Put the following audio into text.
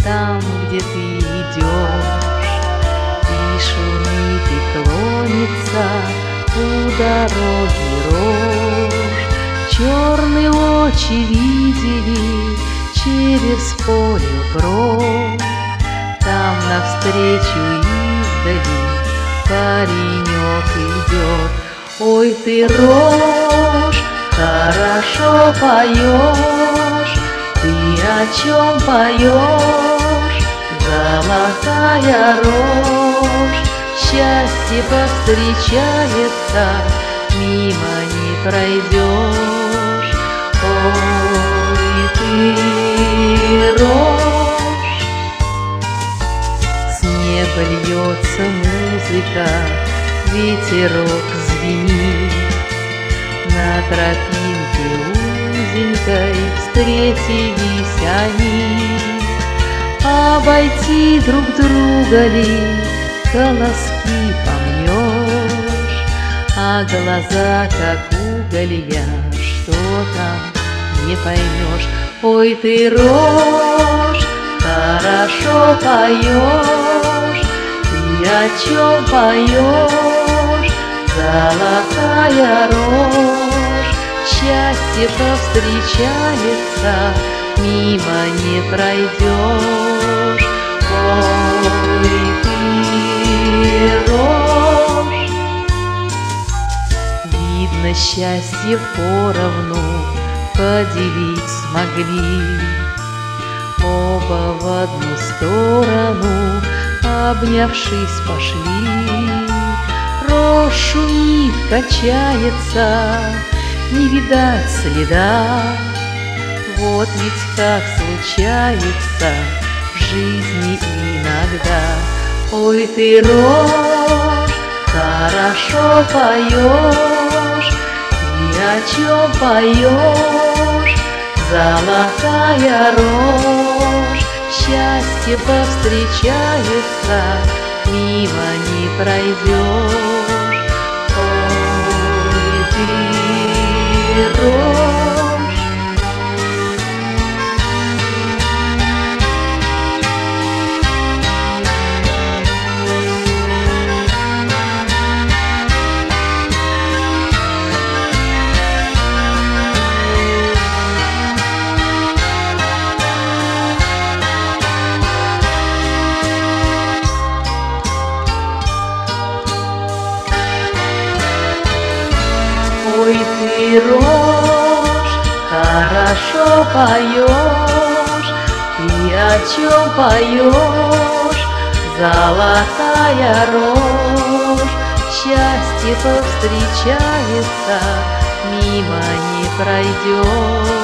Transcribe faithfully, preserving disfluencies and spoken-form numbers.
там, где ты идешь, и шумит, и клонится у дороги рожь. Черные очи видели через поле бровь, там навстречу издали паренек идет. Ой, ты, рожь, хорошо поешь, ты о чем поешь, золотая рожь? Счастье повстречается, мимо не пройдешь. Ой, ты, рожь. С неба льется музыка, ветерок звенит, на тропинке узенькой встретились они. Обойти друг друга ли колоски помнешь, а глаза как уголья, что там не поймешь. Ой, ты, рожь, хорошо поешь, ты о чем поешь, золотая рожь? Счастье повстречается, мимо не пройдешь. Ой, ты, рожь. Видно, счастье поровну поделить смогли, оба в одну сторону, обнявшись, пошли. Рожь шумит, качается, не видать следа. Вот ведь как случается в жизни иногда. Ой, ты, рожь, хорошо поешь, ты о чем поешь, золотая рожь? Счастье повстречается, мимо не пройдешь. Ой, ты, рожь. Ой, ты, рожь, хорошо поешь, ты о чем поешь, золотая рожь? Счастье повстречается, мимо не пройдешь.